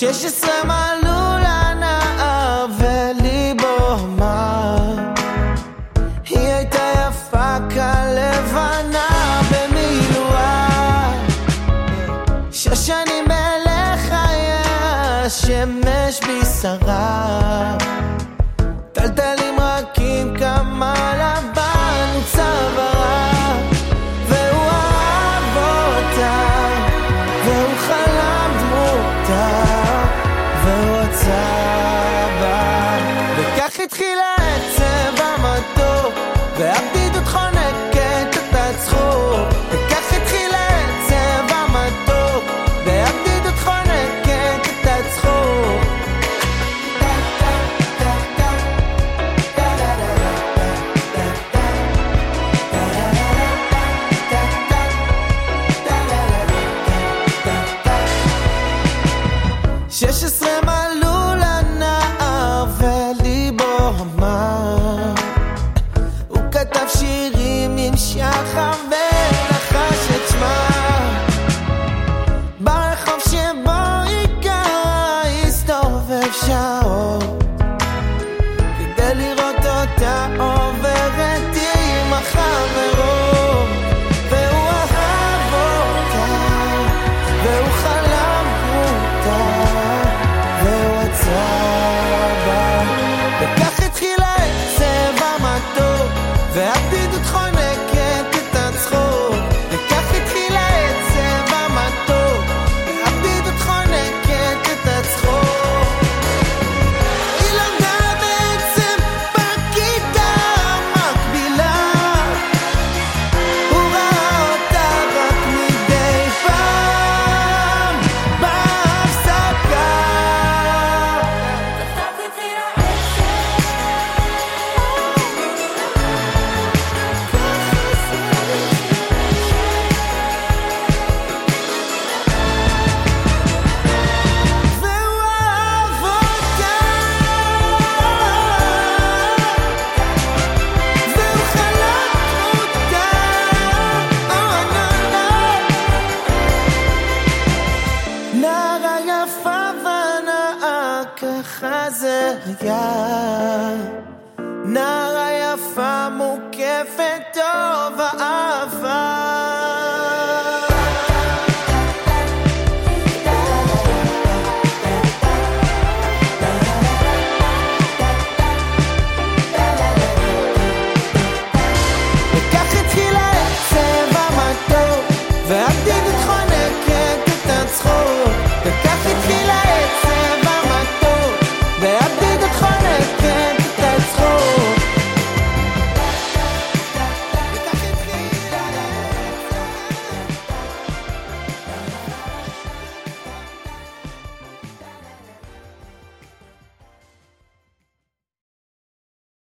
16 מלאו לנער וליבו אמר, היא הייתה יפה כלבנה במילואה. 6 שנים בלחייה, שמש בשרה, טלטלים רכים כמה לבן וצווארה. והוא אהב אותה, והוא חלם דמותה, והוא רצה בה. וכך התחיל העצב המתוק, והבדידות חונקת את הצחוק. וכך התחיל העצב המתוק, והבדידות חונקת את הצחוק. מלאו לנער וליבו אמר, הוא כתב שירים עם שחר ולחש את שמה. ברחוב שבו עיקר הסתובב שעות, כדי לראות אותה עוברת עם החברות. והוא אהב אותה, והוא חלם אותה, וכך התחיל העצב המתוק, והבדידות חונקת את הצחוק. וכך התחיל העצב המתוק, והבדידות חונקת את הצחוק. היא למדה בעצם בכיתה המקבילה, הוא ראה אותה רק מדי פעם בהפסקה. נערה יפה ונאה ככה זה היה, נערה יפה מוקפת טוב אהבה.